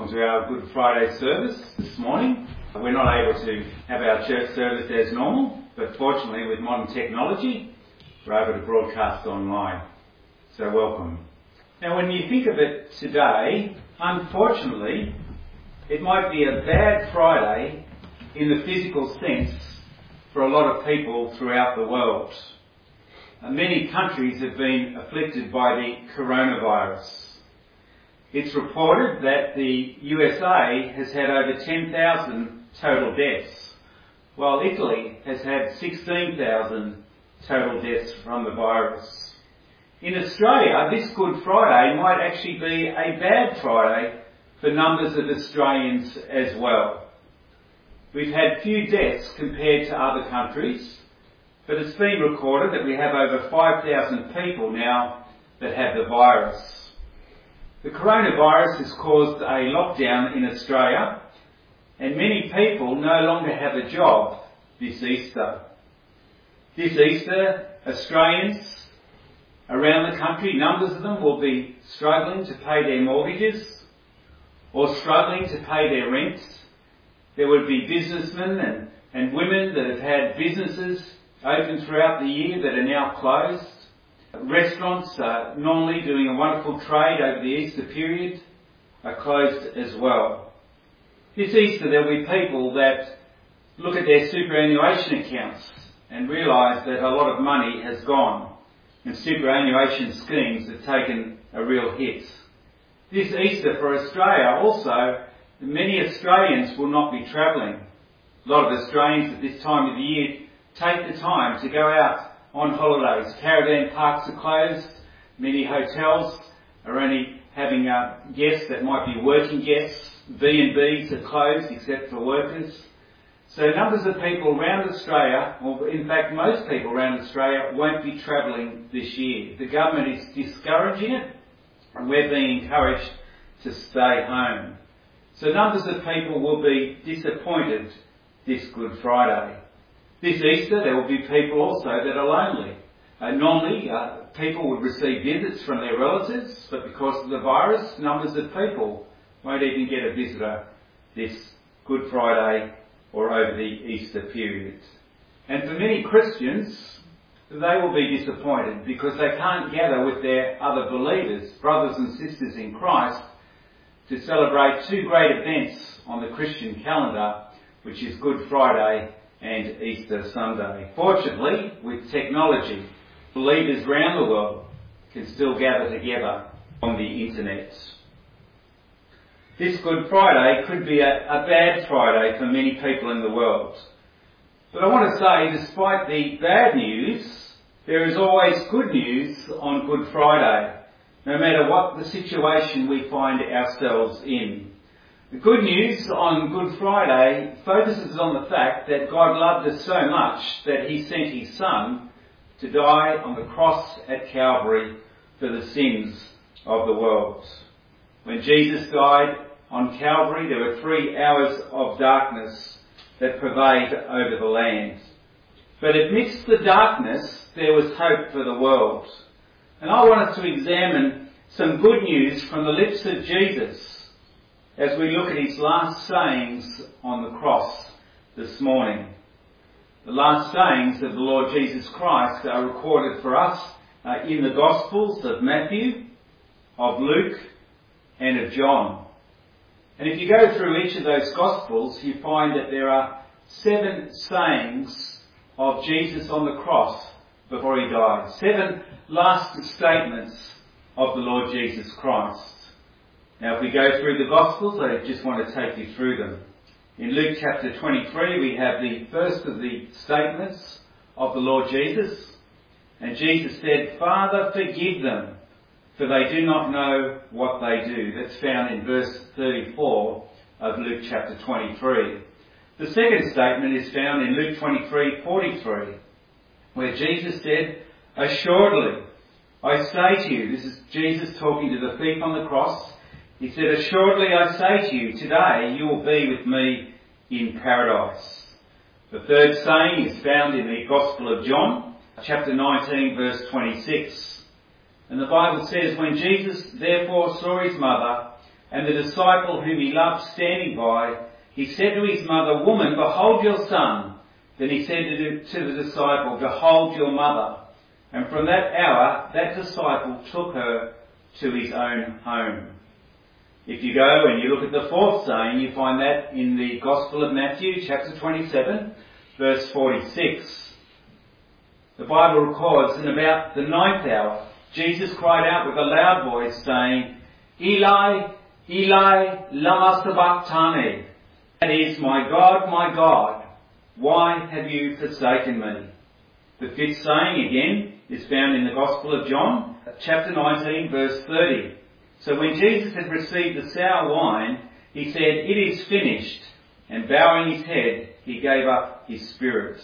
welcome to our Good Friday service this morning. We're not able to have our church service as normal, but fortunately with modern technology, we're able to broadcast online. So welcome. Now when you think of it today, unfortunately, it might be a bad Friday in the physical sense for a lot of people throughout the world. Many countries have been afflicted by the coronavirus. It's reported that the USA has had over 10,000 total deaths, while Italy has had 16,000 total deaths from the virus. In Australia, this Good Friday might actually be a bad Friday for numbers of Australians as well. We've had few deaths compared to other countries, but it's been recorded that we have over 5,000 people now that have the virus. The coronavirus has caused a lockdown in Australia, and many people no longer have a job this Easter. This Easter, Australians around the country, numbers of them will be struggling to pay their mortgages or struggling to pay their rent. There would be businessmen and women that have had businesses open throughout the year that are now closed. Restaurants are normally doing a wonderful trade over the Easter period are closed as well. This Easter there will be people that look at their superannuation accounts and realise that a lot of money has gone and superannuation schemes have taken a real hit. This Easter for Australia also, many Australians will not be travelling. A lot of Australians at this time of the year take the time to go out on holidays. Caravan parks are closed. Many hotels are only having guests that might be working guests. B&Bs are closed except for workers. So numbers of people around Australia, or in fact most people around Australia, won't be travelling this year. The government is discouraging it, and we're being encouraged to stay home. So numbers of people will be disappointed this Good Friday. This Easter there will be people also that are lonely. Normally people would receive visits from their relatives, but because of the virus, numbers of people won't even get a visitor this Good Friday or over the Easter period. And for many Christians, they will be disappointed because they can't gather with their other believers, brothers and sisters in Christ, to celebrate two great events on the Christian calendar, which is Good Friday and Easter Sunday. Fortunately, with technology, believers around the world can still gather together on the internet. This Good Friday could be a bad Friday for many people in the world. But I want to say, despite the bad news, there is always good news on Good Friday, no matter what the situation we find ourselves in. The good news on Good Friday focuses on the fact that God loved us so much that he sent his Son to die on the cross at Calvary for the sins of the world. When Jesus died on Calvary, there were 3 hours of darkness that prevailed over the land. But amidst the darkness, there was hope for the world. And I want us to examine some good news from the lips of Jesus as we look at his last sayings on the cross this morning. The last sayings of the Lord Jesus Christ are recorded for us in the Gospels of Matthew, of Luke, and of John. And if you go through each of those Gospels, you find that there are 7 sayings of Jesus on the cross before he died. 7 last statements of the Lord Jesus Christ. Now if we go through the Gospels, I just want to take you through them. In Luke chapter 23 we have the first of the statements of the Lord Jesus. And Jesus said, "Father, forgive them, for they do not know what they do." That's found in verse 34 of Luke chapter 23. The second statement is found in Luke 23:43, where Jesus said, "Assuredly, I say to you," this is Jesus talking to the thief on the cross, he said, "Assuredly I say to you, today you will be with me in paradise." The third saying is found in the Gospel of John, chapter 19, verse 26. And the Bible says, "When Jesus therefore saw his mother and the disciple whom he loved standing by, he said to his mother, "Woman, behold your son." Then he said to the disciple, "Behold your mother." And from that hour, that disciple took her to his own home. If you go and you look at the fourth saying, you find that in the Gospel of Matthew, chapter 27, verse 46. The Bible records, in about the 9th hour, Jesus cried out with a loud voice, saying, "Eli, Eli, lama sabachthani?" That is, my God, why have you forsaken me?" The fifth saying, again, is found in the Gospel of John, chapter 19, verse 30. "So when Jesus had received the sour wine, he said, 'It is finished,' and bowing his head, he gave up his spirit."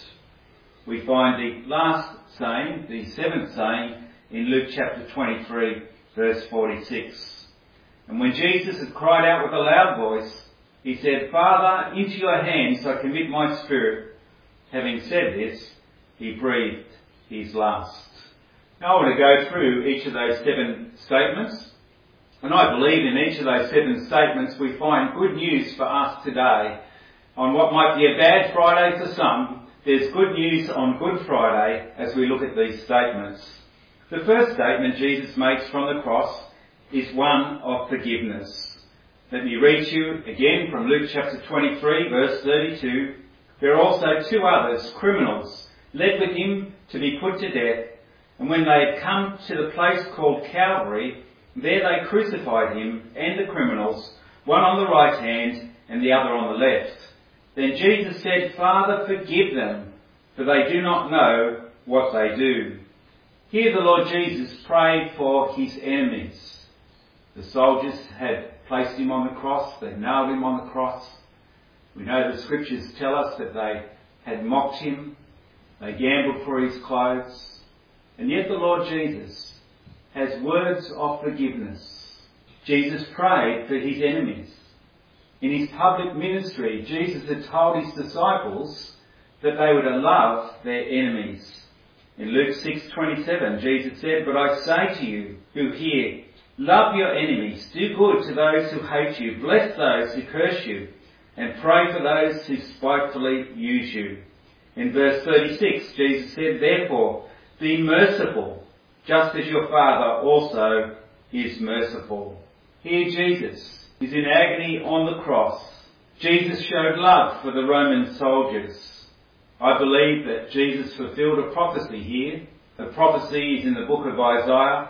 We find the last saying, the seventh saying, in Luke chapter 23, verse 46. "And when Jesus had cried out with a loud voice, he said, 'Father, into your hands I commit my spirit.' Having said this, he breathed his last." Now I want to go through each of those 7 statements. And I believe in each of those 7 statements we find good news for us today. On what might be a bad Friday for some, there's good news on Good Friday as we look at these statements. The first statement Jesus makes from the cross is one of forgiveness. Let me read to you again from Luke chapter 23, verse 32. "There are also 2 others, criminals, led with him to be put to death. And when they had come to the place called Calvary, there they crucified him and the criminals, one on the right hand and the other on the left. Then Jesus said, 'Father, forgive them, for they do not know what they do.'" Here the Lord Jesus prayed for his enemies. The soldiers had placed him on the cross, they nailed him on the cross. We know the scriptures tell us that they had mocked him, they gambled for his clothes. And yet the Lord Jesus has words of forgiveness. Jesus prayed for his enemies. In his public ministry, Jesus had told his disciples that they were to love their enemies. In Luke 6:27, Jesus said, "But I say to you who hear, love your enemies, do good to those who hate you, bless those who curse you, and pray for those who spitefully use you." In verse 36, Jesus said, "Therefore, be merciful, just as your Father also is merciful." Here Jesus is in agony on the cross. Jesus showed love for the Roman soldiers. I believe that Jesus fulfilled a prophecy here. The prophecy is in the book of Isaiah.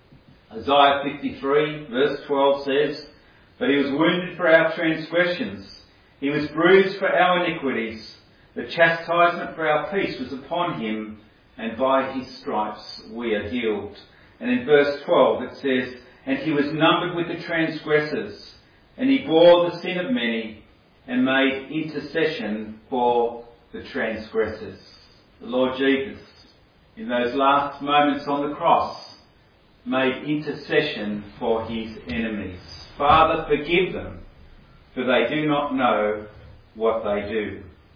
Isaiah 53 verse 12 says, "But he was wounded for our transgressions. He was bruised for our iniquities. The chastisement for our peace was upon him, and by his stripes we are healed." And in verse 12 it says, "And he was numbered with the transgressors, and he bore the sin of many, and made intercession for the transgressors." The Lord Jesus, in those last moments on the cross, made intercession for his enemies. "Father, forgive them, for they do not know what they do."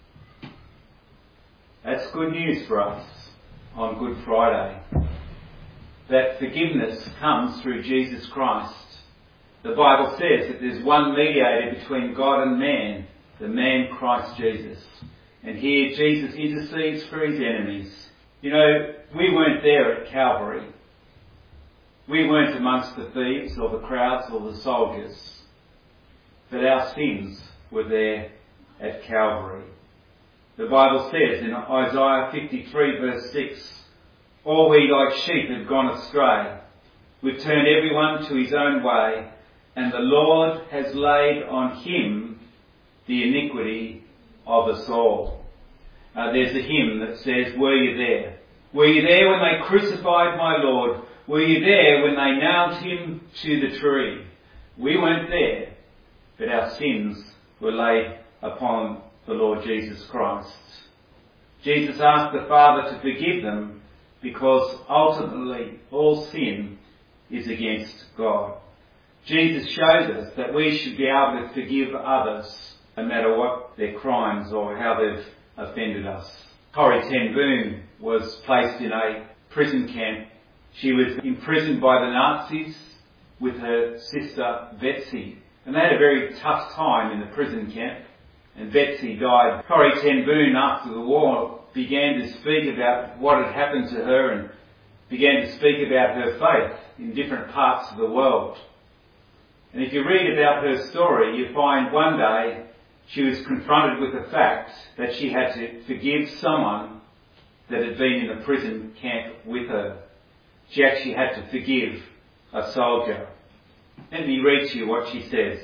That's good news for us on Good Friday. That forgiveness comes through Jesus Christ. The Bible says that there's one mediator between God and man, the man Christ Jesus. And here Jesus intercedes for his enemies. You know, we weren't there at Calvary. We weren't amongst the thieves or the crowds or the soldiers. But our sins were there at Calvary. The Bible says in Isaiah 53 verse 6, "All we like sheep have gone astray. We've turned everyone to his own way, and the Lord has laid on him the iniquity of us all." There's a hymn that says, "Were you there? Were you there when they crucified my Lord? Were you there when they nailed him to the tree?" We weren't there, but our sins were laid upon the Lord Jesus Christ. Jesus asked the Father to forgive them because ultimately all sin is against God. Jesus shows us that we should be able to forgive others no matter what their crimes or how they've offended us. Corrie ten Boom was placed in a prison camp. She was imprisoned by the Nazis with her sister Betsy. And they had a very tough time in the prison camp. And Betsy died. Corrie ten Boom, after the war, began to speak about what had happened to her and began to speak about her faith in different parts of the world. And if you read about her story, you find one day she was confronted with the fact that she had to forgive someone that had been in the prison camp with her. She actually had to forgive a soldier. Let me read to you what she says.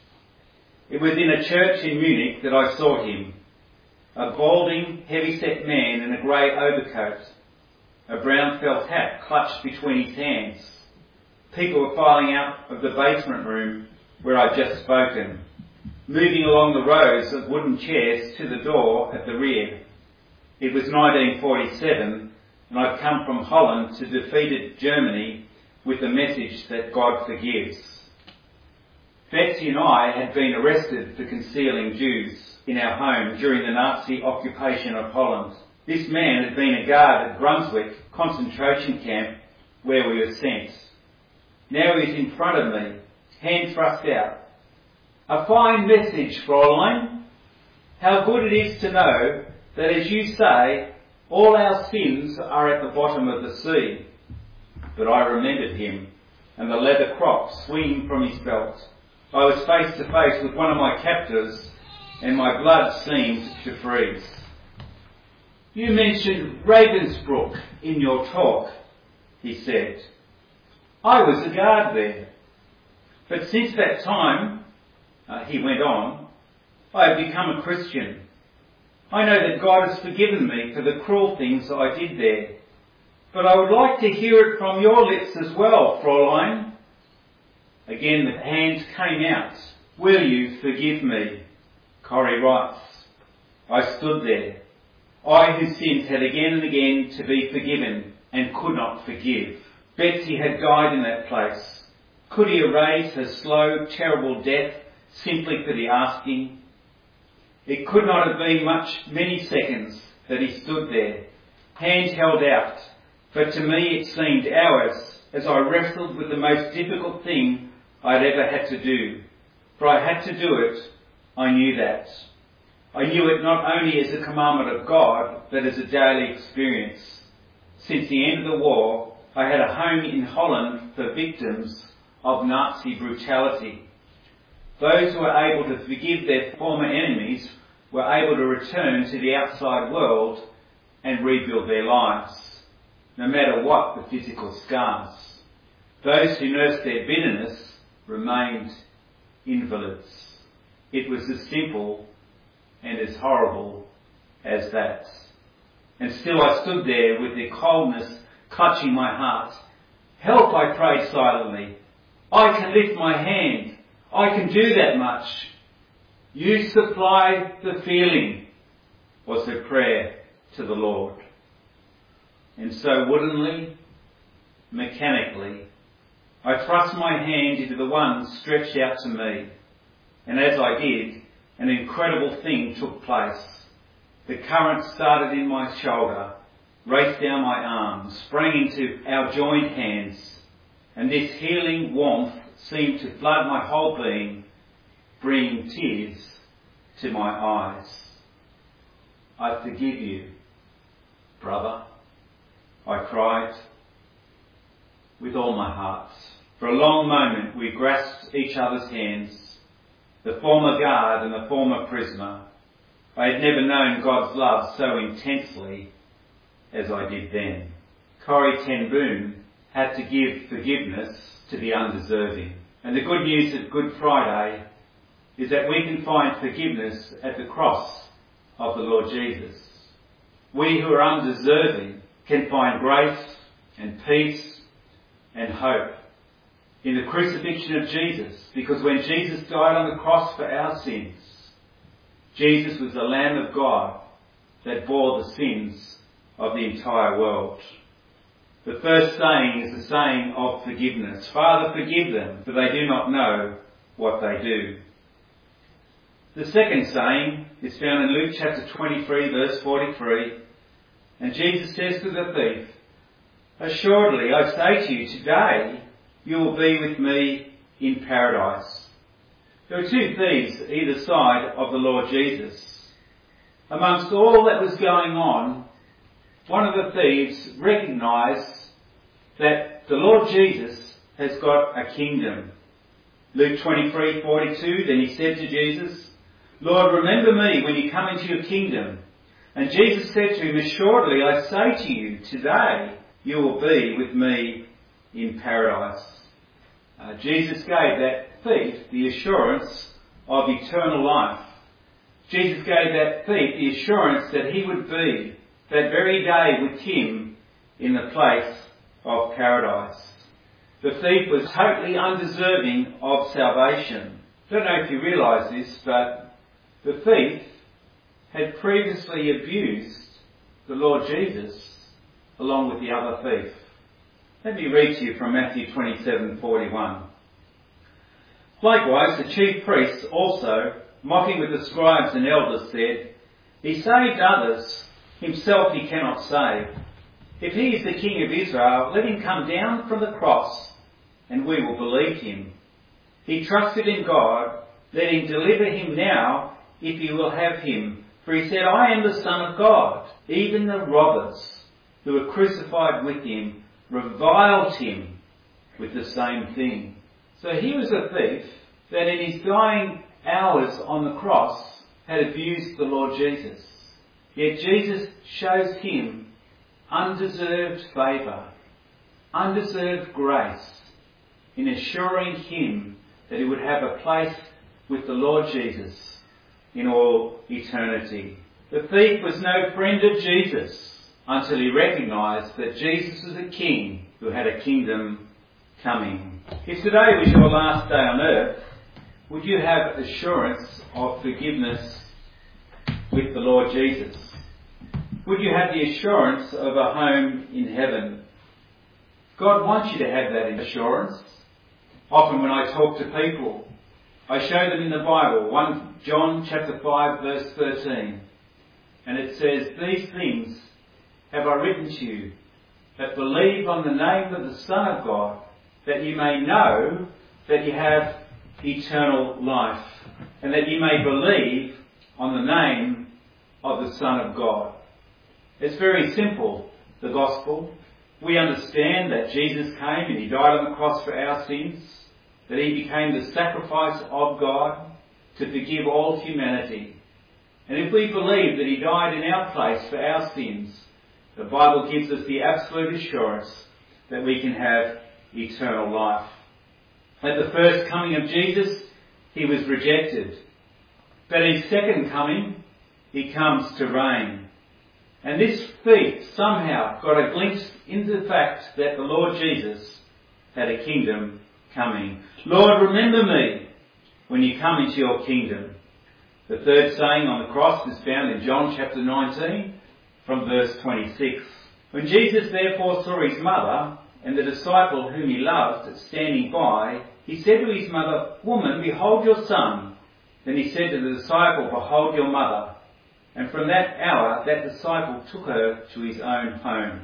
It was in a church in Munich that I saw him, a balding, heavy-set man in a grey overcoat, a brown felt hat clutched between his hands. People were filing out of the basement room where I'd just spoken, moving along the rows of wooden chairs to the door at the rear. It was 1947, and I'd come from Holland to defeated Germany with the message that God forgives. Betsy and I had been arrested for concealing Jews in our home during the Nazi occupation of Holland. This man had been a guard at Brunswick concentration camp where we were sent. Now he's in front of me, hand thrust out. A fine message, Fräulein. How good it is to know that, as you say, all our sins are at the bottom of the sea. But I remembered him and the leather crop swinging from his belt. I was face to face with one of my captors and my blood seemed to freeze. You mentioned Regensburg in your talk, he said. I was a guard there. But since that time, he went on, I have become a Christian. I know that God has forgiven me for the cruel things I did there. But I would like to hear it from your lips as well, Fräulein. Again the hand came out. Will you forgive me? Corrie writes, I stood there, I whose sins had again and again to be forgiven and could not forgive. Betsy had died in that place. Could he erase her slow, terrible death simply for the asking? It could not have been many seconds that he stood there, hand held out, but to me it seemed hours as I wrestled with the most difficult thing I'd ever had to do. For I had to do it, I knew that. I knew it not only as a commandment of God, but as a daily experience. Since the end of the war, I had a home in Holland for victims of Nazi brutality. Those who were able to forgive their former enemies were able to return to the outside world and rebuild their lives, no matter what the physical scars. Those who nursed their bitterness remained invalids. It was as simple and as horrible as that. And still I stood there with the coldness clutching my heart. Help, I prayed silently. I can lift my hand. I can do that much. You supply the feeling, was her prayer to the Lord. And so woodenly, mechanically, I thrust my hand into the one stretched out to me. And as I did, an incredible thing took place. The current started in my shoulder, raced down my arm, sprang into our joined hands, and this healing warmth seemed to flood my whole being, bringing tears to my eyes. I forgive you, brother, I cried with all my heart. For a long moment we grasped each other's hands, the former guard and the former prisoner. I had never known God's love so intensely as I did then. Corrie ten Boom had to give forgiveness to the undeserving. And the good news of Good Friday is that we can find forgiveness at the cross of the Lord Jesus. We who are undeserving can find grace and peace and hope in the crucifixion of Jesus, because when Jesus died on the cross for our sins, Jesus was the Lamb of God that bore the sins of the entire world. The first saying is the saying of forgiveness. Father, forgive them, for they do not know what they do. The second saying is found in Luke chapter 23, verse 43. And Jesus says to the thief, Assuredly, I say to you, today you will be with me in paradise. There were two thieves either side of the Lord Jesus. Amongst all that was going on, one of the thieves recognised that the Lord Jesus has got a kingdom. Luke 23:42, then he said to Jesus, "Lord, remember me when you come into your kingdom." And Jesus said to him, "Assuredly, I say to you, today you will be with me in paradise." Jesus gave that thief the assurance of eternal life. Jesus gave that thief the assurance that he would be that very day with him in the place of paradise. The thief was totally undeserving of salvation. I don't know if you realise this, but the thief had previously abused the Lord Jesus along with the other thief. Let me read to you from Matthew 27:41. "Likewise the chief priests also, mocking with the scribes and elders, said, 'He saved others, himself he cannot save. If he is the King of Israel, let him come down from the cross, and we will believe him. He trusted in God, let him deliver him now, if he will have him. For he said, I am the Son of God.' Even the robbers who were crucified with him reviled him with the same thing." So he was a thief that in his dying hours on the cross had abused the Lord Jesus. Yet Jesus shows him undeserved favour, undeserved grace in assuring him that he would have a place with the Lord Jesus in all eternity. The thief was no friend of Jesus until he recognised that Jesus was a king who had a kingdom coming. If today was your last day on earth, would you have assurance of forgiveness with the Lord Jesus? Would you have the assurance of a home in heaven? God wants you to have that assurance. Often when I talk to people, I show them in the Bible, 1 John chapter 5 verse 13. And it says, "These things have I written to you, that believe on the name of the Son of God, that you may know that you have eternal life, and that you may believe on the name of the Son of God." It's very simple, the gospel. We understand that Jesus came and he died on the cross for our sins, that he became the sacrifice of God to forgive all humanity. And if we believe that he died in our place for our sins, the Bible gives us the absolute assurance that we can have eternal life. At the first coming of Jesus, he was rejected. But at his second coming, he comes to reign. And this thief somehow got a glimpse into the fact that the Lord Jesus had a kingdom coming. "Lord, remember me when you come into your kingdom." The third saying on the cross is found in John chapter 19 from verse 26. "When Jesus therefore saw his mother and the disciple whom he loved standing by, he said to his mother, 'Woman, behold your son.' Then he said to the disciple, 'Behold your mother.' And from that hour, that disciple took her to his own home."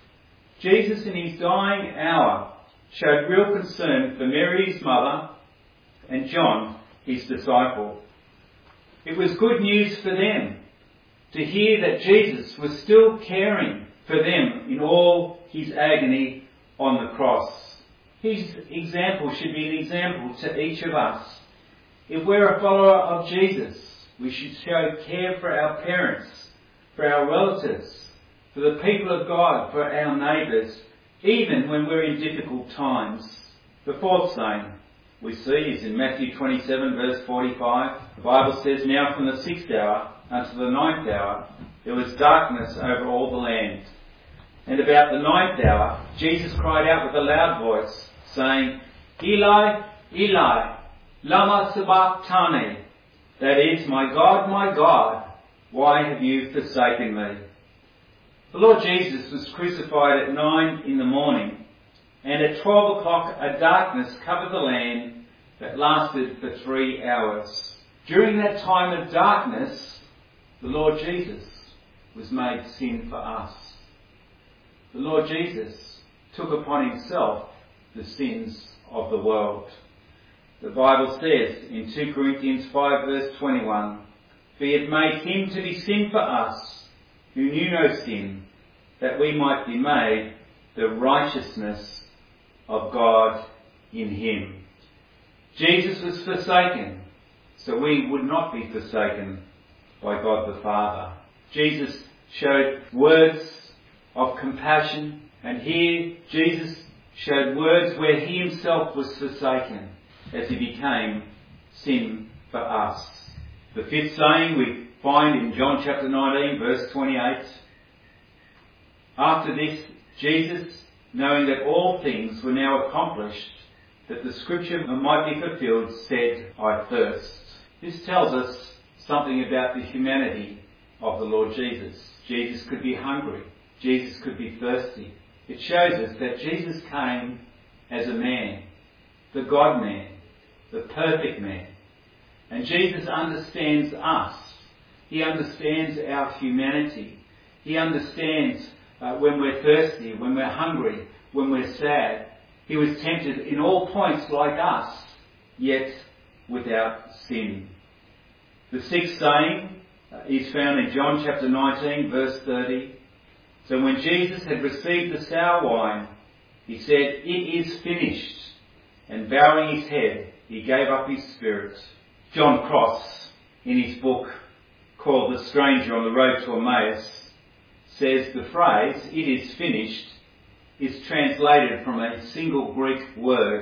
Jesus in his dying hour showed real concern for Mary, his mother, and John, his disciple. It was good news for them to hear that Jesus was still caring for them in all his agony on the cross. His example should be an example to each of us. If we're a follower of Jesus, we should show care for our parents, for our relatives, for the people of God, for our neighbours, even when we're in difficult times. The fourth saying we see is in Matthew 27 verse 45. The Bible says, "Now from the 6th hour unto the 9th hour, there was darkness over all the land. And about the 9th hour, Jesus cried out with a loud voice, saying, Eli, Eli, lama sabachthani? That is, my God, why have you forsaken me?" The Lord Jesus was crucified at 9 in the morning, and at 12 o'clock a darkness covered the land that lasted for 3 hours. During that time of darkness, the Lord Jesus was made sin for us. The Lord Jesus took upon himself the sins of the world. The Bible says in 2 Corinthians 5 verse 21, "For he had made him to be sin for us, who knew no sin, that we might be made the righteousness of God in him." Jesus was forsaken, so we would not be forsaken by God the Father. Jesus showed words of compassion, and here Jesus showed words where he himself was forsaken as he became sin for us. The fifth saying we find in John chapter 19 verse 28. After this, Jesus, knowing that all things were now accomplished, that the scripture might be fulfilled, said, "I thirst." This tells us something about the humanity of the Lord Jesus. Jesus could be hungry. Jesus could be thirsty. It shows us that Jesus came as a man, the God-man, the perfect man. And Jesus understands us. He understands our humanity. He understands when we're thirsty, when we're hungry, when we're sad. He was tempted in all points like us, yet without sin. The sixth saying is found in John chapter 19 verse 30. "So when Jesus had received the sour wine, he said, 'It is finished.' And bowing his head, he gave up his spirit." John Cross, in his book called The Stranger on the Road to Emmaus, says the phrase, "It is finished," is translated from a single Greek word,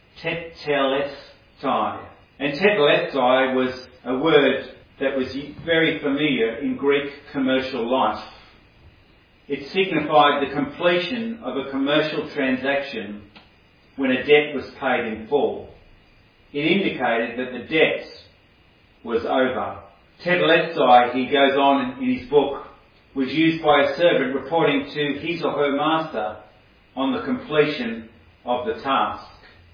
tetelestai. And tetelestai was a word that was very familiar in Greek commercial life. It signified the completion of a commercial transaction when a debt was paid in full. It indicated that the debt was over. Tetelestai, he goes on in his book, was used by a servant reporting to his or her master on the completion of the task.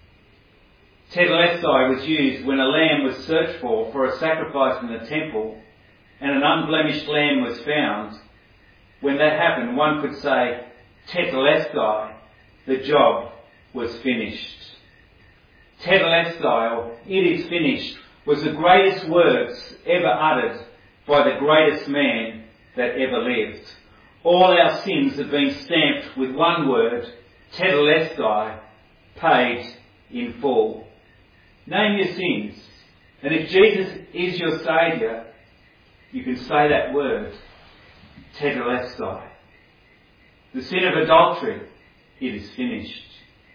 Tetelestai was used when a lamb was searched for a sacrifice in the temple, and an unblemished lamb was found. When that happened, one could say, tetelestai, the job was finished. Tetelestai, or "it is finished," was the greatest words ever uttered by the greatest man that ever lived. All our sins have been stamped with one word, tetelestai, paid in full. Name your sins, and if Jesus is your Saviour, you can say that word, tetelestai. The sin of adultery, it is finished.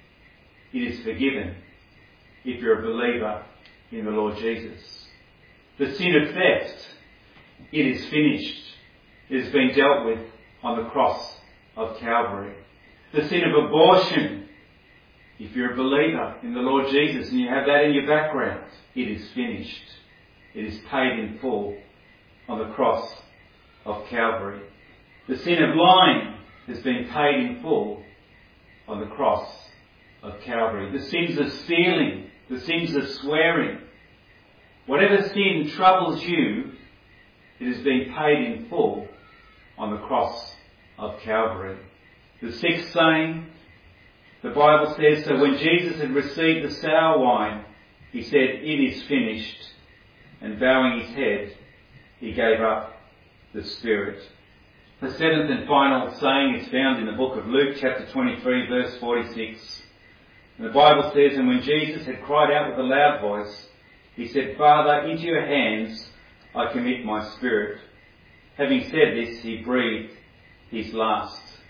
It is forgiven if you're a believer in the Lord Jesus. The sin of theft, it is finished. It has been dealt with on the cross of Calvary. The sin of abortion, if you're a believer in the Lord Jesus and you have that in your background, it is finished. It is paid in full on the cross of Calvary. The sin of lying has been paid in full on the cross of Calvary. The sins of stealing, the sins of swearing, whatever sin troubles you, it has been paid in full on the cross of Calvary. The sixth saying, the Bible says, "So when Jesus had received the sour wine, he said, 'It is finished.' And bowing his head, he gave up the spirit." The seventh and final saying is found in the book of Luke chapter 23 verse 46. And the Bible says, "And when Jesus had cried out with a loud voice, he said, 'Father, into your hands I commit my spirit.' Having said this, he breathed his last."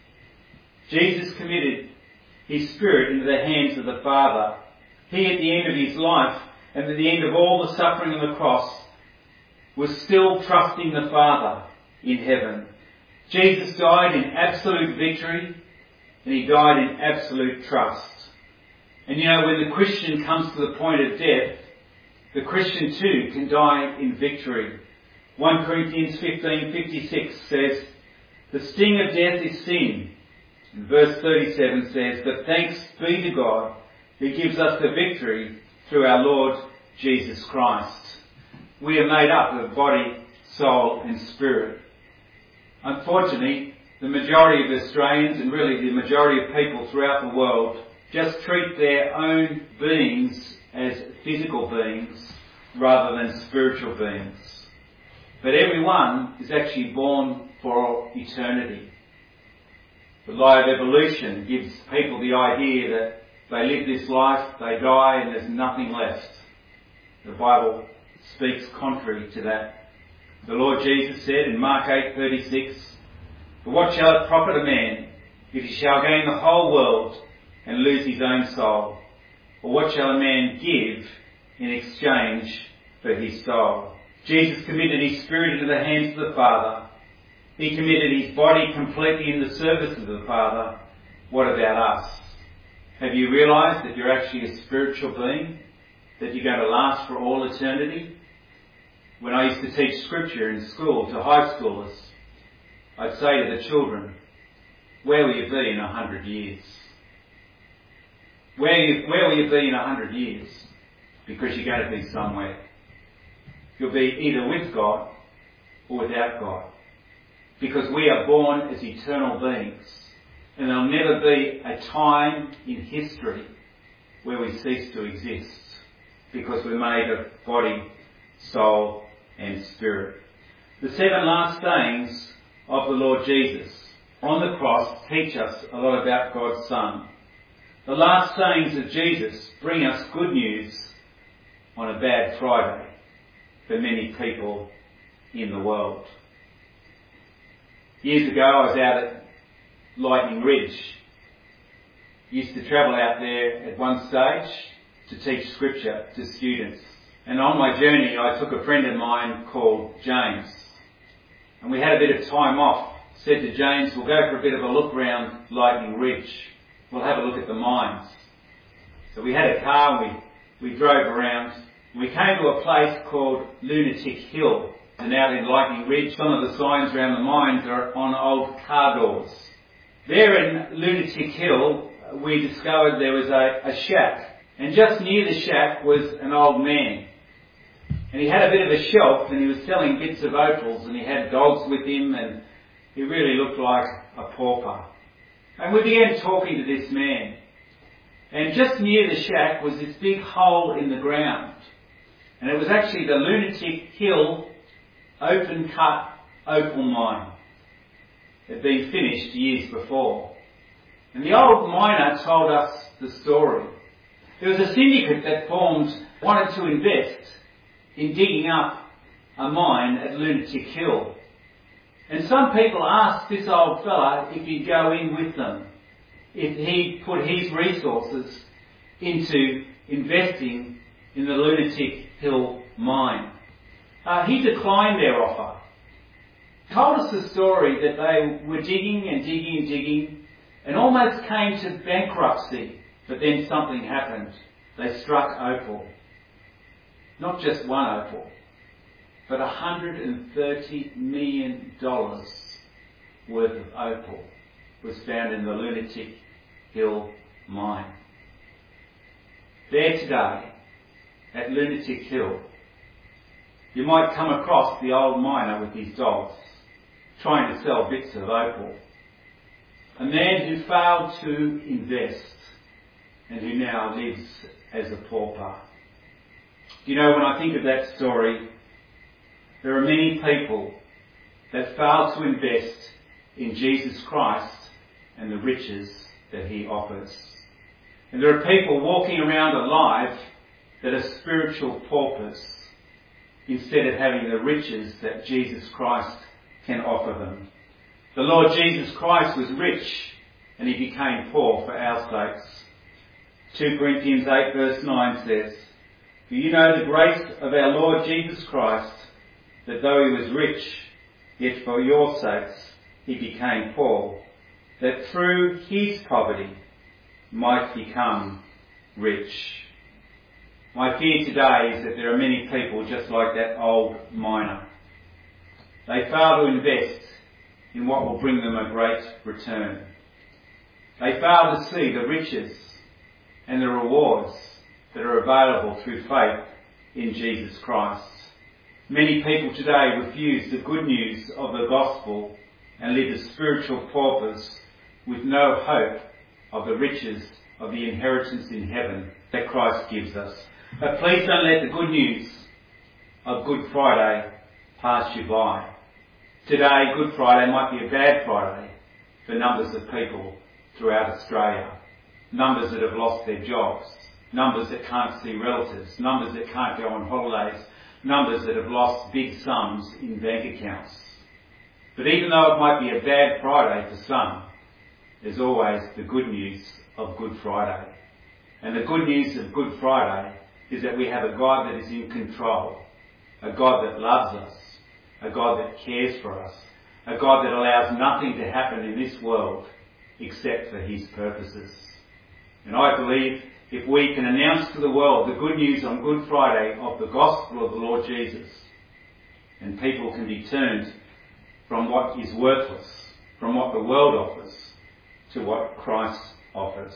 Jesus committed his spirit into the hands of the Father. He, at the end of his life and at the end of all the suffering on the cross, was still trusting the Father in heaven. Jesus died in absolute victory, and he died in absolute trust. And you know, when the Christian comes to the point of death, the Christian too can die in victory. 1 Corinthians 15:56 says, "The sting of death is sin." And verse 37 says, "But thanks be to God who gives us the victory through our Lord Jesus Christ." We are made up of body, soul and spirit. Unfortunately, the majority of Australians, and really the majority of people throughout the world, just treat their own beings as physical beings rather than spiritual beings. But everyone is actually born for eternity. The law of evolution gives people the idea that they live this life, they die, and there's nothing left. The Bible speaks contrary to that. The Lord Jesus said in Mark 8:36, "For what shall it profit a man if he shall gain the whole world and lose his own soul? Or what shall a man give in exchange for his soul?" Jesus committed his spirit into the hands of the Father. He committed his body completely in the service of the Father. What about us? Have you realised that you're actually a spiritual being? That you're going to last for all eternity? When I used to teach scripture in school to high schoolers, I'd say to the children, where will you be in 100 years? Where will you be in 100 years? Because you're going to be somewhere. You'll be either with God or without God. Because we are born as eternal beings. And there'll never be a time in history where we cease to exist. Because we're made of body, soul and spirit. The 7 last sayings of the Lord Jesus on the cross teach us a lot about God's Son. The last sayings of Jesus bring us good news on a bad Friday for many people in the world. Years ago I was out at Lightning Ridge. Used to travel out there at one stage to teach scripture to students. And on my journey I took a friend of mine called James. And we had a bit of time off. Said to James, we'll go for a bit of a look round Lightning Ridge. We'll have a look at the mines. So we had a car and we drove around. We came to a place called Lunatic Hill. And out in Lightning Ridge, some of the signs around the mines are on old car doors. There in Lunatic Hill, we discovered there was a shack. And just near the shack was an old man. And he had a bit of a shelf and he was selling bits of opals and he had dogs with him and he really looked like a pauper. And we began talking to this man. And just near the shack was this big hole in the ground. And it was actually the Lunatic Hill open cut opal mine. It had been finished years before. And the old miner told us the story. There was a syndicate that formed, wanted to invest in digging up a mine at Lunatic Hill. And some people asked this old fella if he'd go in with them, if he'd put his resources into investing in the Lunatic Hill mine. He declined their offer. Told us the story that they were digging and digging and digging and almost came to bankruptcy, but then something happened. They struck opal. Not just one opal, but $130 million worth of opal was found in the Lunatic Hill mine. There today, at Lunatic Hill, you might come across the old miner with his dogs, trying to sell bits of opal. A man who failed to invest and who now lives as a pauper. You know, when I think of that story, there are many people that fail to invest in Jesus Christ and the riches that he offers. And there are people walking around alive that are spiritual paupers instead of having the riches that Jesus Christ can offer them. The Lord Jesus Christ was rich and he became poor for our sakes. 2 Corinthians 8 verse 9 says, "For you know the grace of our Lord Jesus Christ, that though he was rich, yet for your sakes he became poor, that through his poverty might become rich." My fear today is that there are many people just like that old miner. They fail to invest in what will bring them a great return. They fail to see the riches and the rewards that are available through faith in Jesus Christ. Many people today refuse the good news of the gospel and live as spiritual paupers with no hope of the riches of the inheritance in heaven that Christ gives us. But please don't let the good news of Good Friday pass you by. Today, Good Friday might be a bad Friday for numbers of people throughout Australia. Numbers that have lost their jobs. Numbers that can't see relatives. Numbers that can't go on holidays. Numbers that have lost big sums in bank accounts. But even though it might be a bad Friday for some, there's always the good news of Good Friday. And the good news of Good Friday is that we have a God that is in control. A God that loves us. A God that cares for us. A God that allows nothing to happen in this world except for his purposes. And I believe if we can announce to the world the good news on Good Friday of the gospel of the Lord Jesus, and people can be turned from what is worthless, from what the world offers, to what Christ offers.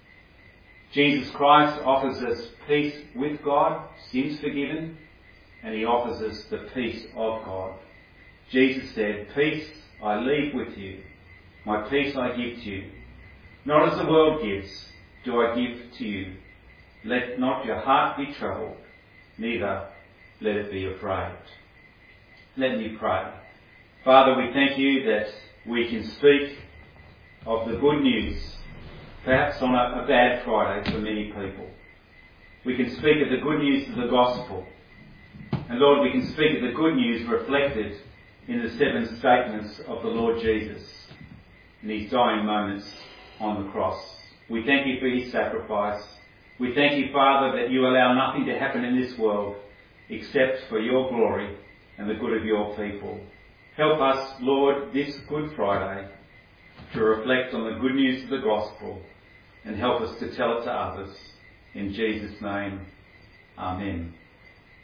Jesus Christ offers us peace with God, sins forgiven, and he offers us the peace of God. Jesus said, "Peace I leave with you, my peace I give to you. Not as the world gives, do I give to you. Let not your heart be troubled, neither let it be afraid." Let me pray. Father, we thank you that we can speak of the good news, perhaps on a bad Friday for many people. We can speak of the good news of the gospel. And Lord, we can speak of the good news reflected in the 7 statements of the Lord Jesus in his dying moments on the cross. We thank you for his sacrifice. We thank you, Father, that you allow nothing to happen in this world except for your glory and the good of your people. Help us, Lord, this Good Friday to reflect on the good news of the gospel and help us to tell it to others. In Jesus' name, amen.